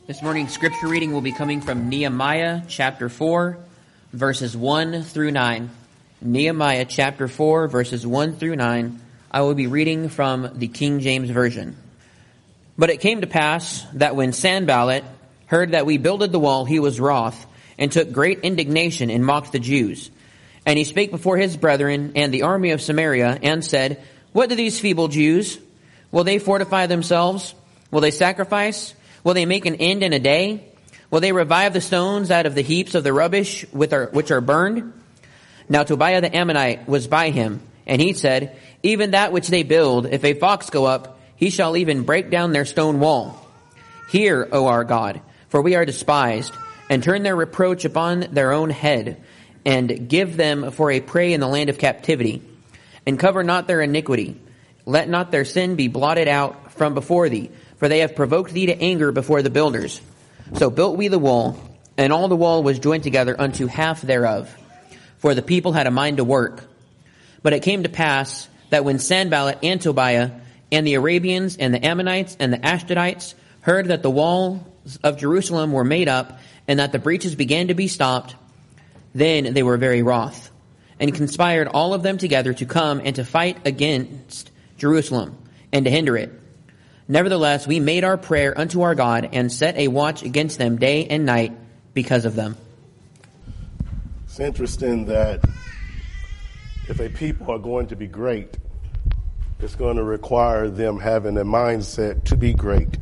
This morning's scripture reading will be coming from Nehemiah chapter 4, verses 1 through 9. Nehemiah chapter 4, verses 1 through 9. I will be reading from the King James Version. But it came to pass that when Sanballat heard that we builded the wall, he was wroth, and took great indignation, and mocked the Jews. And he spake before his brethren and the army of Samaria, and said, What do these feeble Jews? Will they fortify themselves? Will they sacrifice? Will they make an end in a day? Will they revive the stones out of the heaps of the rubbish which are burned? Now Tobiah the Ammonite was by him, and he said, Even that which they build, if a fox go up, he shall even break down their stone wall. Hear, O our God, for we are despised, and turn their reproach upon their own head, and give them for a prey in the land of captivity. And cover not their iniquity. Let not their sin be blotted out from before thee, for they have provoked thee to anger before the builders. So built we the wall, and all the wall was joined together unto half thereof. For the people had a mind to work. But it came to pass that when Sanballat and Tobiah and the Arabians and the Ammonites and the Ashdodites heard that the walls of Jerusalem were made up, and that the breaches began to be stopped, then they were very wroth, and conspired all of them together to come and to fight against Jerusalem, and to hinder it. Nevertheless, we made our prayer unto our God, and set a watch against them day and night because of them. It's interesting that if a people are going to be great, it's going to require them having a mindset to be great.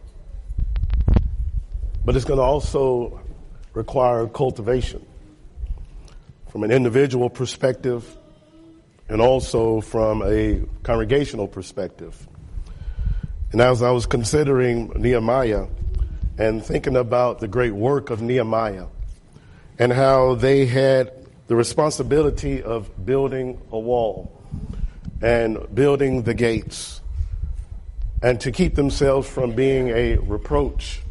But it's going to also require cultivation from an individual perspective and also from a congregational perspective. And as I was considering Nehemiah and thinking about the great work of Nehemiah and how they had the responsibility of building a wall and building the gates and to keep themselves from being a reproach,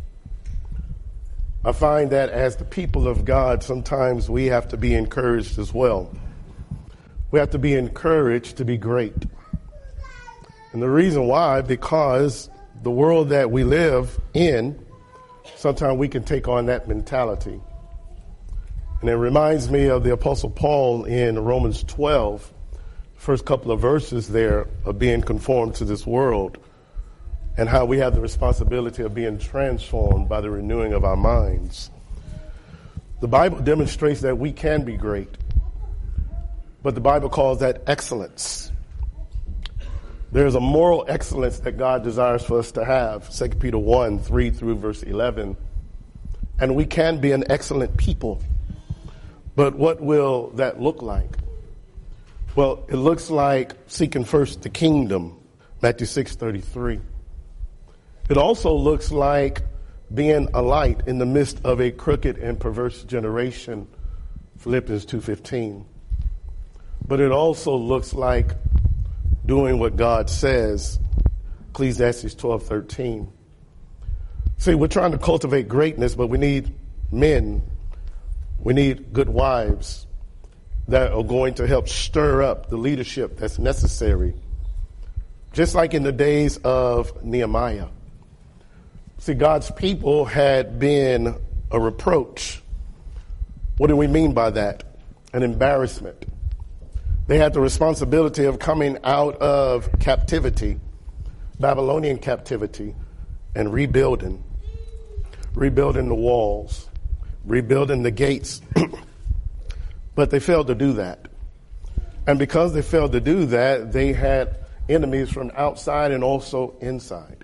I find that as the people of God, sometimes we have to be encouraged as well. We have to be encouraged to be great. And the reason why, because the world that we live in, sometimes we can take on that mentality. And it reminds me of the Apostle Paul in Romans 12, first couple of verses there, of being conformed to this world and how we have the responsibility of being transformed by the renewing of our minds. The Bible demonstrates that we can be great, but the Bible calls that excellence. There's a moral excellence that God desires for us to have, 2 Peter 1, 3 through verse 11. And we can be an excellent people. But what will that look like? Well, it looks like seeking first the kingdom, Matthew 6:33. It also looks like being a light in the midst of a crooked and perverse generation, Philippians 2:15. But it also looks like doing what God says, Ecclesiastes 12:13. See, we're trying to cultivate greatness, but we need men. We need good wives that are going to help stir up the leadership that's necessary. Just like in the days of Nehemiah. See, God's people had been a reproach. What do we mean by that? An embarrassment. They had the responsibility of coming out of captivity, Babylonian captivity, and rebuilding the walls, rebuilding the gates. But they failed to do that. And because they failed to do that, they had enemies from outside and also inside.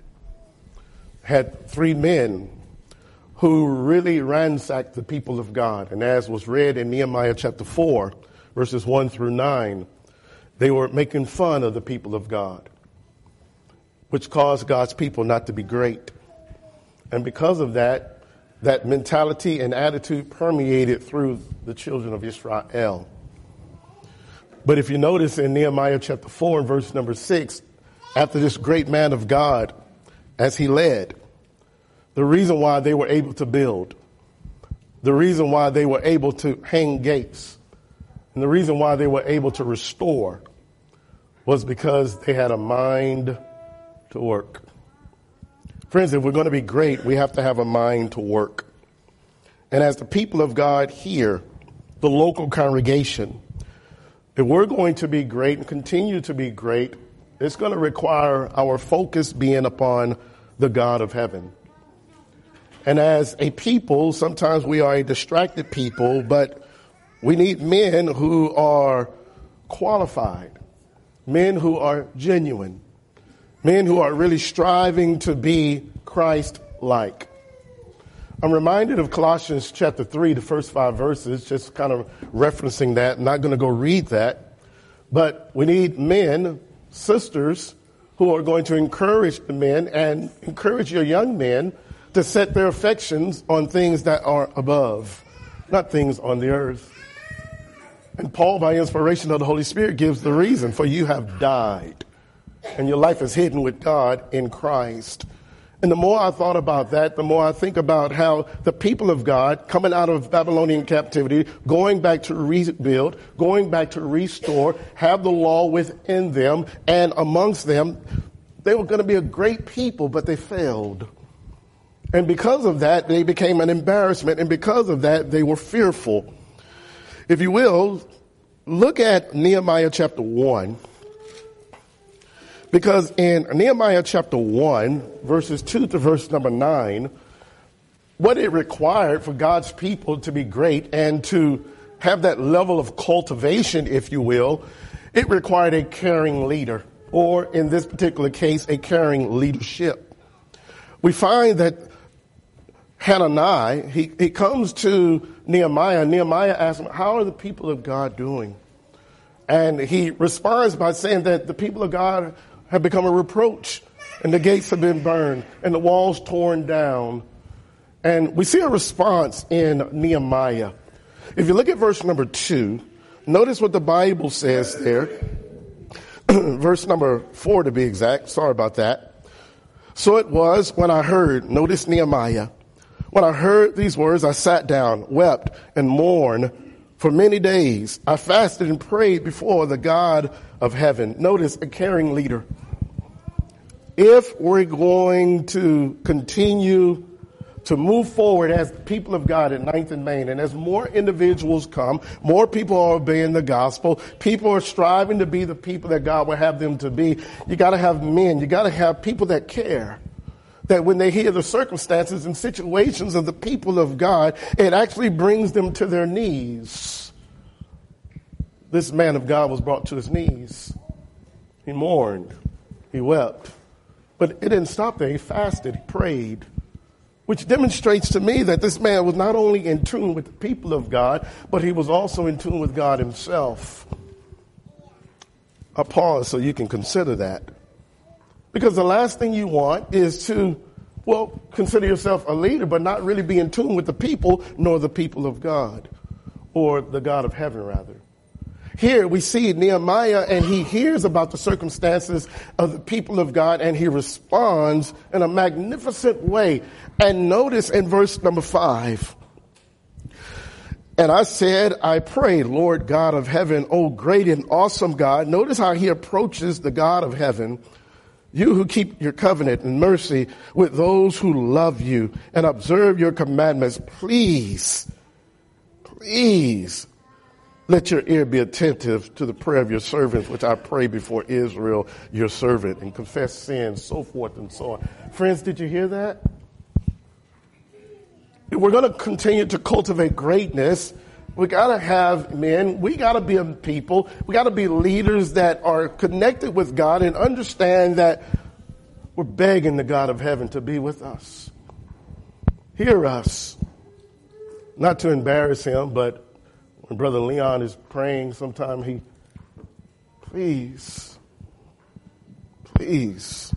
Had three men who really ransacked the people of God. And as was read in Nehemiah chapter 4, verses 1 through 9, they were making fun of the people of God, which caused God's people not to be great. And because of that, that mentality and attitude permeated through the children of Israel. But if you notice in Nehemiah chapter 4 and verse number 6, after this great man of God, as he led, the reason why they were able to build, the reason why they were able to hang gates, and the reason why they were able to restore was because they had a mind to work. Friends, if we're going to be great, we have to have a mind to work. And as the people of God here, the local congregation, if we're going to be great and continue to be great, it's going to require our focus being upon the God of heaven. And as a people, sometimes we are a distracted people, but we need men who are qualified, men who are genuine, men who are really striving to be Christ-like. I'm reminded of Colossians chapter 3, the first 5 verses, just kind of referencing that. I'm not going to go read that. But we need men, sisters, who are going to encourage the men and encourage your young men to set their affections on things that are above, not things on the earth. And Paul, by inspiration of the Holy Spirit, gives the reason: for you have died, and your life is hidden with God in Christ. And the more I thought about that, the more I think about how the people of God coming out of Babylonian captivity, going back to rebuild, going back to restore, have the law within them, and amongst them, they were going to be a great people, but they failed. And because of that, they became an embarrassment. And because of that, they were fearful. If you will, look at Nehemiah chapter 1. Because in Nehemiah chapter 1, verses 2 to verse number 9, what it required for God's people to be great and to have that level of cultivation, if you will, it required a caring leader, or in this particular case, a caring leadership. We find that Hananiah, he comes to Nehemiah. Nehemiah asks him, how are the people of God doing? And he responds by saying that the people of God have become a reproach, and the gates have been burned, and the walls torn down. And we see a response in Nehemiah. If you look at verse number 2, notice what the Bible says there. Verse number 4 to be exact. Sorry about that. So it was when I heard, notice Nehemiah, when I heard these words, I sat down, wept, and mourned for many days. I fasted and prayed before the God of heaven. Notice, a caring leader. If we're going to continue to move forward as the people of God at 9th and Main, and as more individuals come, more people are obeying the gospel, people are striving to be the people that God will have them to be, you got to have men, you got to have people that care. That when they hear the circumstances and situations of the people of God, it actually brings them to their knees. This man of God was brought to his knees. He mourned. He wept. But it didn't stop there. He fasted. He prayed. Which demonstrates to me that this man was not only in tune with the people of God, but he was also in tune with God himself. I'll pause so you can consider that. Because the last thing you want is to, consider yourself a leader, but not really be in tune with the people, nor the people of God, or the God of heaven, rather. Here we see Nehemiah, and he hears about the circumstances of the people of God, and he responds in a magnificent way. And notice in verse number 5, and I said, I prayed, Lord God of heaven, O great and awesome God. Notice how he approaches the God of heaven. You who keep your covenant and mercy with those who love you and observe your commandments, please let your ear be attentive to the prayer of your servants, which I pray before Israel, your servant, and confess sins, so forth and so on. Friends, did you hear that? If we're going to continue to cultivate greatness, we got to have men. We got to be a people. We got to be leaders that are connected with God and understand that we're begging the God of heaven to be with us. Hear us. Not to embarrass him, but when Brother Leon is praying, sometimes please. When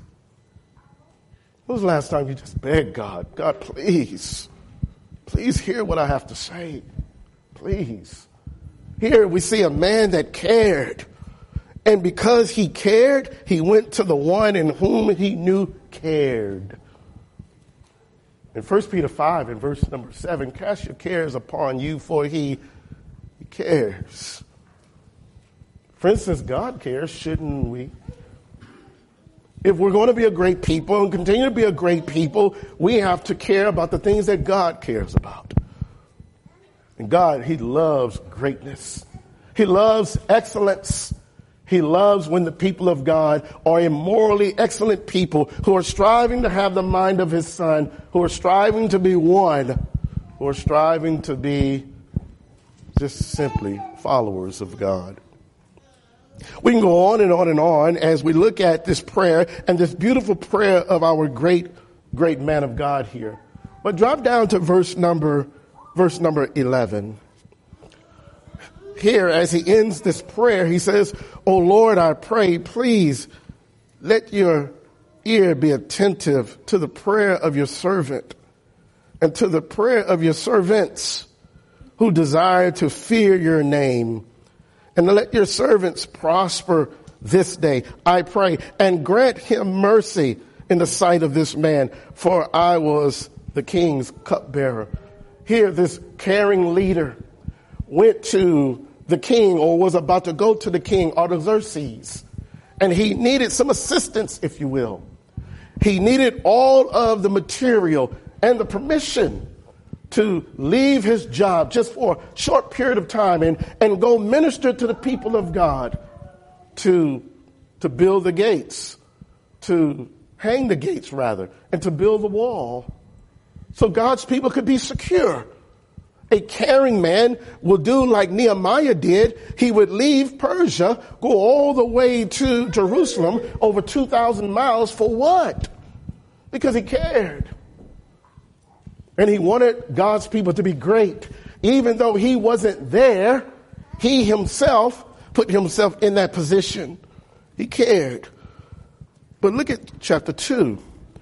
was the last time you just begged God, please hear what I have to say. Please. Here we see a man that cared. And because he cared, he went to the one in whom he knew cared. In 1 Peter 5 and verse number 7, cast your cares upon you, for he cares. For instance, God cares, shouldn't we? If we're going to be a great people and continue to be a great people, we have to care about the things that God cares about. And God, he loves greatness. He loves excellence. He loves when the people of God are immorally excellent people who are striving to have the mind of his son, who are striving to be one, who are striving to be just simply followers of God. We can go on and on and on as we look at this prayer and this beautiful prayer of our great man of God here. But drop down to verse number 11. Here, as he ends this prayer, he says, "O Lord, I pray, please let your ear be attentive to the prayer of your servant and to the prayer of your servants who desire to fear your name. And let your servants prosper this day, I pray, and grant him mercy in the sight of this man, for I was the king's cupbearer." Here, this caring leader went to the king, or was about to go to the king, Artaxerxes, and he needed some assistance, if you will. He needed all of the material and the permission to leave his job just for a short period of time and go minister to the people of God, to build the gates, to hang the gates rather, and to build the wall so God's people could be secure. A caring man will do like Nehemiah did. He would leave Persia, go all the way to Jerusalem, over 2,000 miles for what? Because he cared. And he wanted God's people to be great. Even though he wasn't there, he himself put himself in that position. He cared. But look at chapter 2.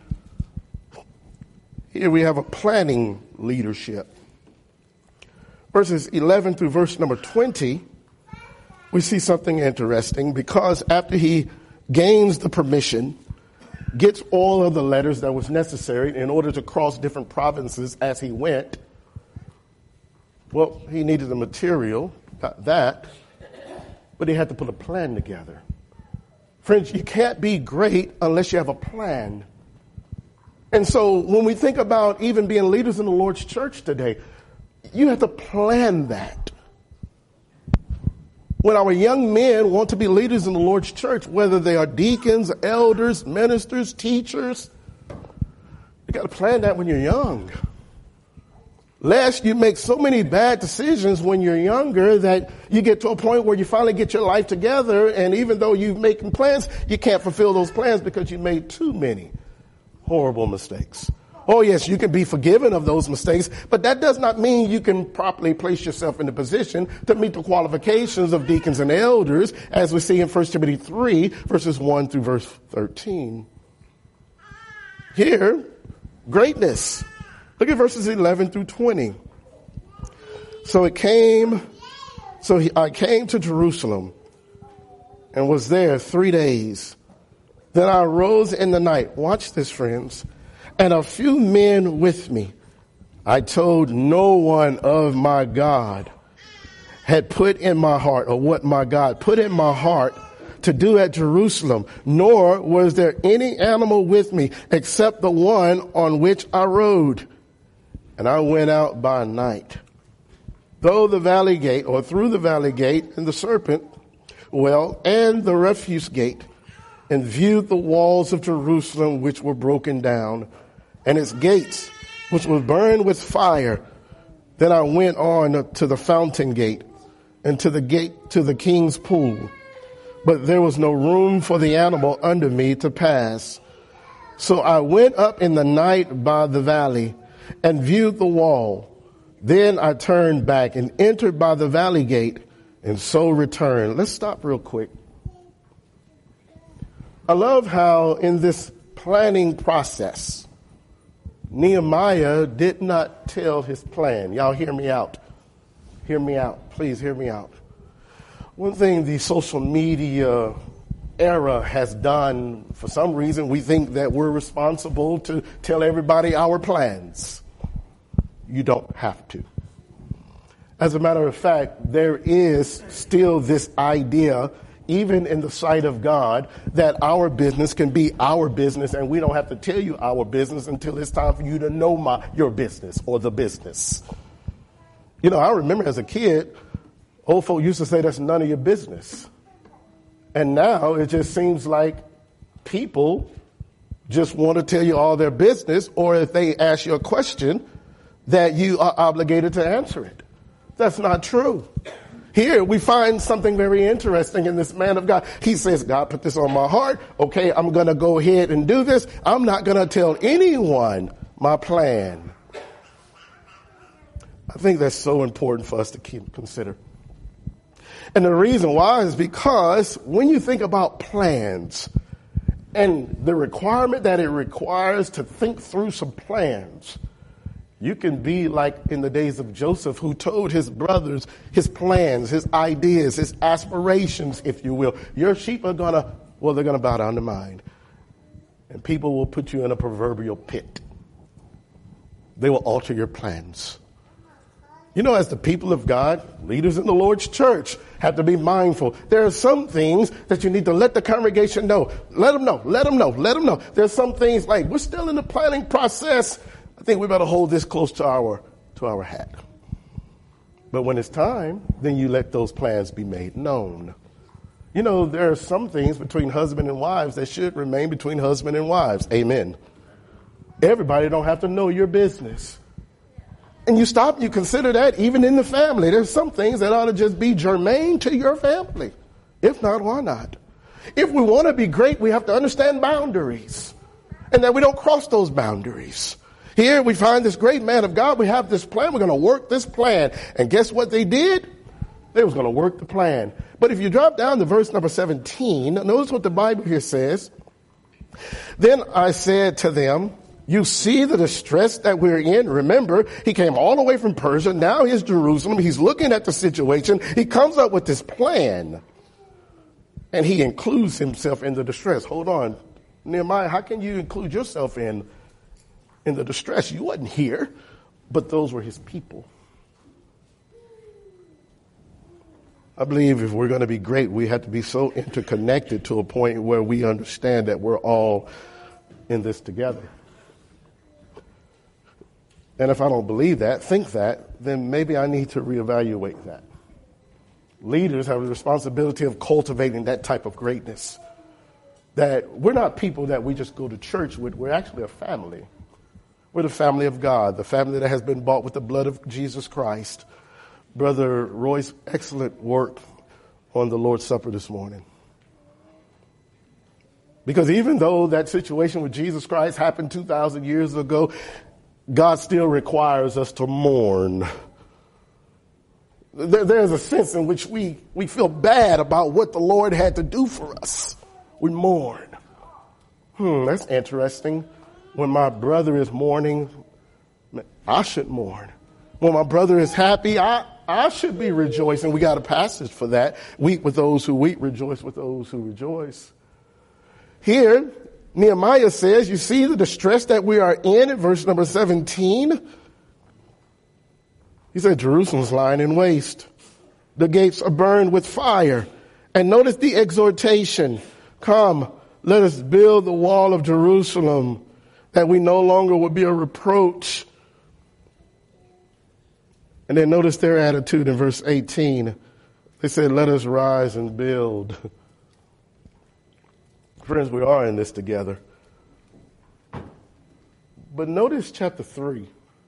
Here we have a planning leadership. Verses 11 through verse number 20, we see something interesting, because after he gains the permission, gets all of the letters that was necessary in order to cross different provinces as he went. Well, he needed the material, got that, but he had to put a plan together. Friends, you can't be great unless you have a plan. And so when we think about even being leaders in the Lord's church today, you have to plan that. When our young men want to be leaders in the Lord's church, whether they are deacons, elders, ministers, teachers, you got to plan that when you're young. Lest you make so many bad decisions when you're younger that you get to a point where you finally get your life together, and even though you're making plans, you can't fulfill those plans because you made too many horrible mistakes. Oh yes, you can be forgiven of those mistakes, but that does not mean you can properly place yourself in the position to meet the qualifications of deacons and elders, as we see in 1 Timothy 3, verses 1 through verse 13. Here, greatness. Look at verses 11 through 20. I came to Jerusalem and was there 3 days. Then I arose in the night. Watch this, friends. And a few men with me. I told no one of my God had put in my heart, or what my God put in my heart to do at Jerusalem, nor was there any animal with me except the one on which I rode. And I went out by night, through the valley gate and the serpent, and the refuse gate, and viewed the walls of Jerusalem which were broken down, and its gates which were burned with fire. Then I went on to the fountain gate and to the gate to the king's pool. But there was no room for the animal under me to pass. So I went up in the night by the valley and viewed the wall. Then I turned back and entered by the valley gate, and so returned. Let's stop real quick. I love how in this planning process, Nehemiah did not tell his plan. Y'all hear me out. Hear me out. Please hear me out. One thing the social media era has done, for some reason, we think that we're responsible to tell everybody our plans. You don't have to. As a matter of fact, there is still this idea even in the sight of God, that our business can be our business, and we don't have to tell you our business until it's time for you to know your business or the business. You know, I remember as a kid, old folk used to say that's none of your business. And now it just seems like people just want to tell you all their business, or if they ask you a question, that you are obligated to answer it. That's not true. Here we find something very interesting in this man of God. He says, God put this on my heart. Okay, I'm going to go ahead and do this. I'm not going to tell anyone my plan. I think that's so important for us to consider. And the reason why is because when you think about plans and the requirement that it requires to think through some plans, you can be like in the days of Joseph, who told his brothers his plans, his ideas, his aspirations, if you will. Your sheep are they're going to bow down to mine. And people will put you in a proverbial pit. They will alter your plans. You know, as the people of God, leaders in the Lord's church have to be mindful. There are some things that you need to let the congregation know. Let them know. There's some things like, we're still in the planning process. I think we better hold this close to our hat. But when it's time, then you let those plans be made known. You know, there are some things between husband and wives that should remain between husband and wives. Amen. Everybody don't have to know your business. And you consider that even in the family. There's some things that ought to just be germane to your family. If not, why not? If we want to be great, we have to understand boundaries. And that we don't cross those boundaries. Here we find this great man of God. We have this plan. We're going to work this plan. And guess what they did? They was going to work the plan. But if you drop down to verse number 17, notice what the Bible here says. Then I said to them, you see the distress that we're in. Remember, he came all the way from Persia. Now he's Jerusalem. He's looking at the situation. He comes up with this plan. And he includes himself in the distress. Hold on. Nehemiah, how can you include yourself in the distress? You wasn't here, but those were his people. I believe if we're going to be great, we have to be so interconnected to a point where we understand that we're all in this together. And if I don't believe that, think that, then maybe I need to reevaluate that. Leaders have the responsibility of cultivating that type of greatness. That we're not people that we just go to church with. We're actually a family. We're the family of God, the family that has been bought with the blood of Jesus Christ. Brother Roy's excellent work on the Lord's Supper this morning. Because even though that situation with Jesus Christ happened 2,000 years ago, God still requires us to mourn. There's a sense in which we feel bad about what the Lord had to do for us. We mourn. That's interesting. When my brother is mourning, I should mourn. When my brother is happy, I should be rejoicing. We got a passage for that. Weep with those who weep, rejoice with those who rejoice. Here, Nehemiah says, you see the distress that we are in verse number 17. He said, Jerusalem's lying in waste. The gates are burned with fire. And notice the exhortation. Come, let us build the wall of Jerusalem, that we no longer would be a reproach. And then notice their attitude in verse 18. They said, let us rise and build. Friends, we are in this together. But notice chapter 3.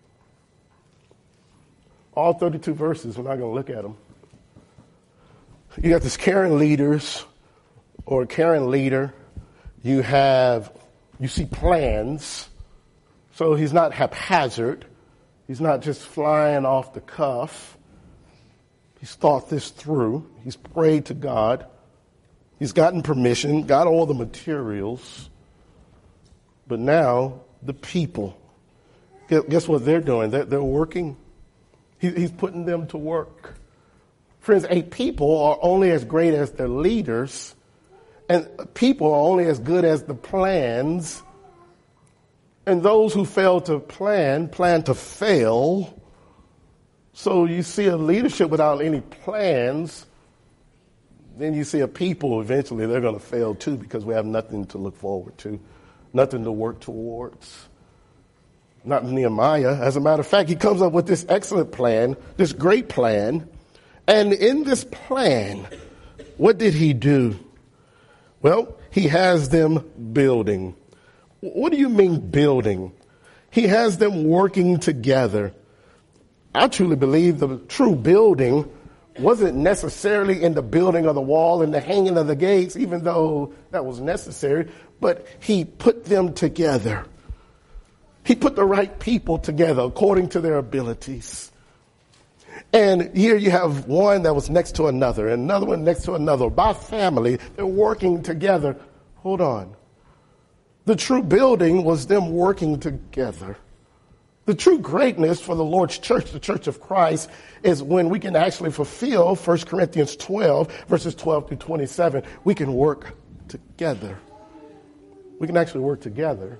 All 32 verses, we're not going to look at them. You got this caring leaders or caring leader. You see plans. So he's not haphazard. He's not just flying off the cuff. He's thought this through. He's prayed to God. He's gotten permission, got all the materials. But now the people, guess what they're doing? They're working. He's putting them to work. Friends, a people are only as great as their leaders, and people are only as good as the plans. And those who fail to plan to fail. So you see a leadership without any plans, then you see a people, eventually they're going to fail too, because we have nothing to look forward to, nothing to work towards. Not Nehemiah. As a matter of fact, he comes up with this excellent plan, this great plan. And in this plan, what did he do? Well, he has them building. What do you mean building? He has them working together. I truly believe the true building wasn't necessarily in the building of the wall and the hanging of the gates, even though that was necessary, but he put them together. He put the right people together according to their abilities. And here you have one that was next to another, and another one next to another. By family, they're working together. Hold on. The true building was them working together. The true greatness for the Lord's church, the church of Christ, is when we can actually fulfill 1 Corinthians 12, verses 12 through 27. We can work together. We can actually work together.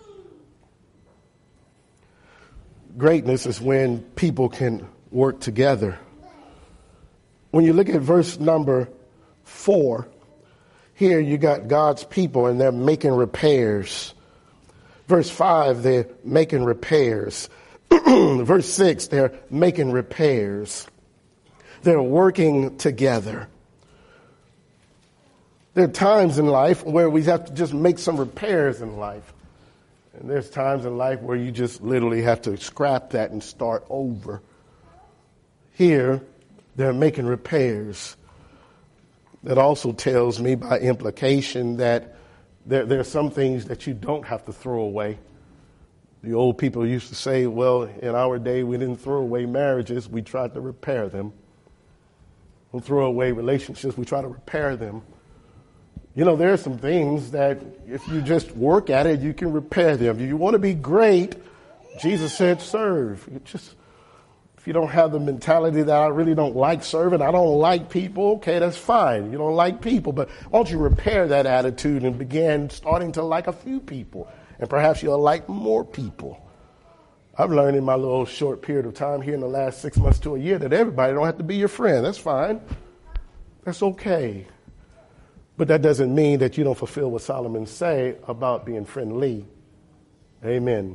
Greatness is when people can work together. When you look at verse number 4, here you got God's people and they're making repairs. Verse 5, they're making repairs. Verse 6, they're making repairs. They're working together. There are times in life where we have to just make some repairs in life. And there's times in life where you just literally have to scrap that and start over. Here, they're making repairs. That also tells me by implication that there are some things that you don't have to throw away. The old people used to say, well, in our day, we didn't throw away marriages. We tried to repair them. We don't throw away relationships. We try to repair them. You know, there are some things that if you just work at it, you can repair them. If you want to be great, Jesus said, serve. If you don't have the mentality that I really don't like serving, I don't like people, okay, that's fine. You don't like people, but why don't you repair that attitude and begin starting to like a few people, and perhaps you'll like more people. I've learned in my little short period of time here in the last 6 months to a year that everybody don't have to be your friend. That's fine. That's okay. But that doesn't mean that you don't fulfill what Solomon say about being friendly. Amen.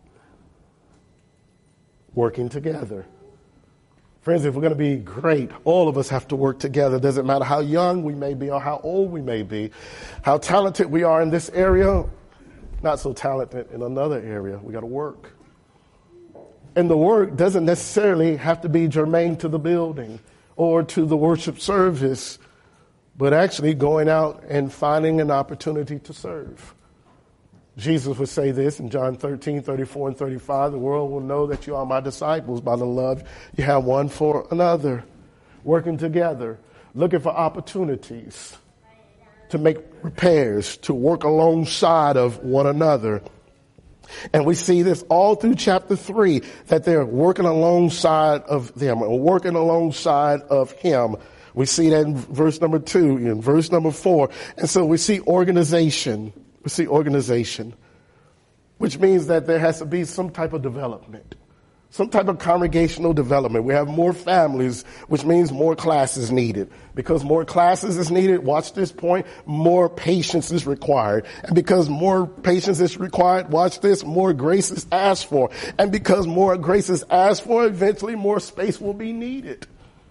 Working together. Friends, if we're going to be great, all of us have to work together. It doesn't matter how young we may be or how old we may be, how talented we are in this area, not so talented in another area. We got to work. And the work doesn't necessarily have to be germane to the building or to the worship service, but actually going out and finding an opportunity to serve. Jesus would say this in John 13, 34, and 35. The world will know that you are my disciples by the love you have one for another. Working together, looking for opportunities to make repairs, to work alongside of one another. And we see this all through chapter 3, that they're working alongside of them, or working alongside of him. We see that in verse number 2, in verse number 4. And so we see organization. We see organization, which means that there has to be some type of development, some type of congregational development. We have more families, which means more classes needed. Because more classes is needed, watch this point, more patience is required. And because more patience is required, watch this, more grace is asked for. And because more grace is asked for, eventually more space will be needed.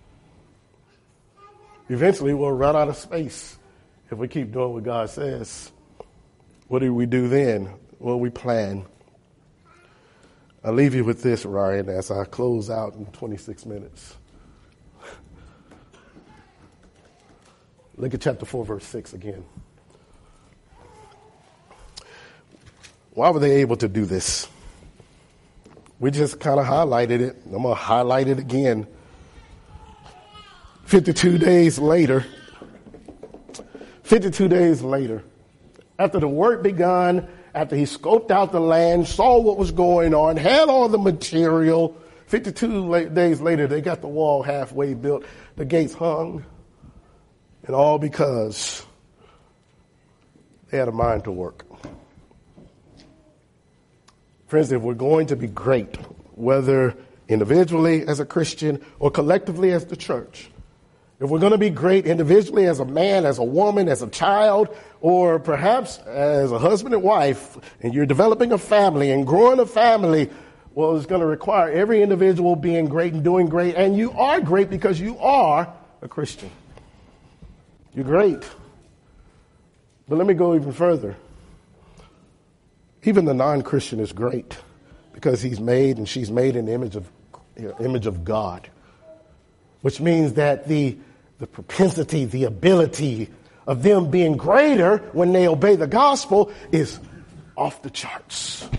Eventually we'll run out of space if we keep doing what God says. What do we do then? Well, we plan. I'll leave you with this, Ryan, as I close out in 26 minutes. Look at chapter 4, verse 6 again. Why were they able to do this? We just kind of highlighted it. I'm going to highlight it again. 52 days later, after the work begun, after he scoped out the land, saw what was going on, had all the material, 52 days later, they got the wall halfway built, the gates hung, and all because they had a mind to work. Friends, if we're going to be great, whether individually as a Christian or collectively as the church, If we're going to be great individually as a man, as a woman, as a child, or perhaps as a husband and wife, and you're developing a family and growing a family, well, it's going to require every individual being great and doing great. And you are great because you are a Christian. You're great. But let me go even further. Even the non-Christian is great because he's made and she's made in the image of God, which means that the propensity, the ability of them being greater when they obey the gospel is off the charts.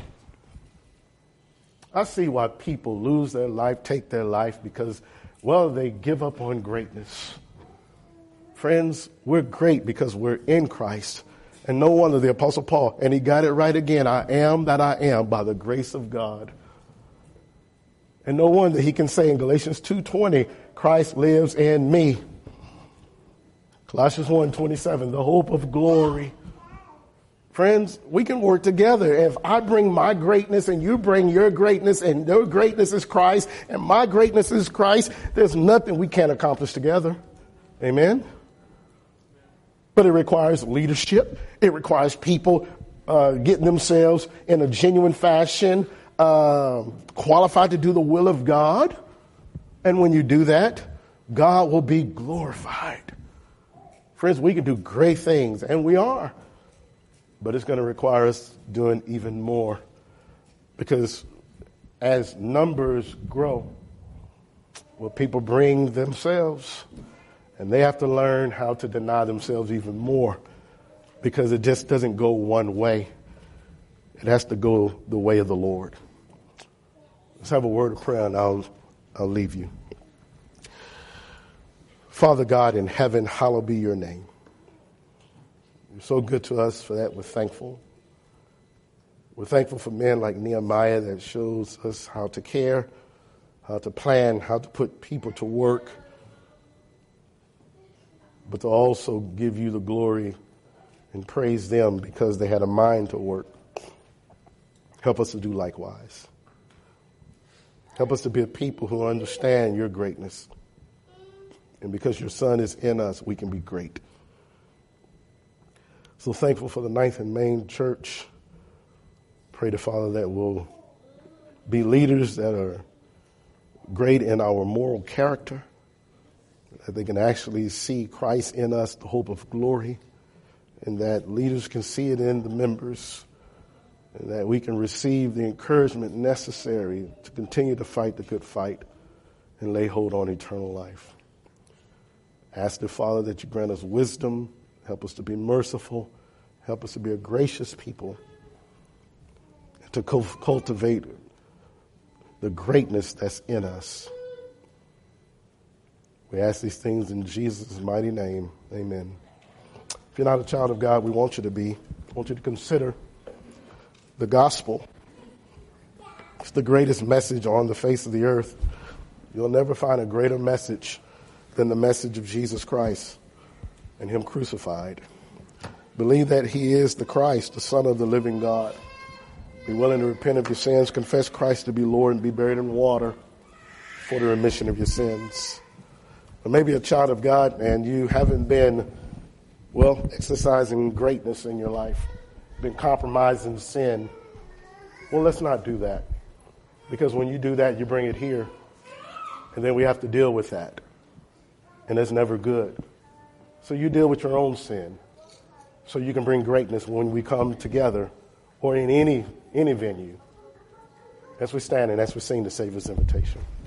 I see why people lose their life, take their life because, well, they give up on greatness. Friends, we're great because we're in Christ. And no wonder the Apostle Paul, and he got it right again, I am that I am by the grace of God. And no wonder he can say in Galatians 2:20, Christ lives in me. Colossians 1:27, the hope of glory. Friends, we can work together. If I bring my greatness and you bring your greatness and your greatness is Christ and my greatness is Christ, there's nothing we can't accomplish together. Amen? But it requires leadership. It requires people getting themselves in a genuine fashion, qualified to do the will of God. And when you do that, God will be glorified. Friends, we can do great things, and we are. But it's going to require us doing even more. Because as numbers grow, well, people bring themselves. And they have to learn how to deny themselves even more. Because it just doesn't go one way. It has to go the way of the Lord. Let's have a word of prayer and I'll leave you. Father God in heaven, hallowed be your name. You're so good to us. For that we're thankful. We're thankful for men like Nehemiah that shows us how to care, how to plan, how to put people to work, but to also give you the glory and praise them because they had a mind to work. Help us to do likewise. Help us to be a people who understand your greatness. And because your Son is in us, we can be great. So thankful for the 9th and Main Church. Pray to Father that we'll be leaders that are great in our moral character, that they can actually see Christ in us, the hope of glory, and that leaders can see it in the members, and that we can receive the encouragement necessary to continue to fight the good fight and lay hold on eternal life. Ask the Father that you grant us wisdom, help us to be merciful, help us to be a gracious people, and to cultivate the greatness that's in us. We ask these things in Jesus' mighty name. Amen. If you're not a child of God, we want you to be. I want you to consider the gospel. It's the greatest message on the face of the earth. You'll never find a greater message than the message of Jesus Christ and him crucified. Believe that he is the Christ, the Son of the living God. Be willing to repent of your sins, confess Christ to be Lord, and be buried in water for the remission of your sins. Or maybe a child of God and you haven't been, exercising greatness in your life, been compromising sin. Well, let's not do that. Because when you do that, you bring it here. And then we have to deal with that. And that's never good. So you deal with your own sin so you can bring greatness when we come together or in any venue as we stand and as we sing the Savior's invitation.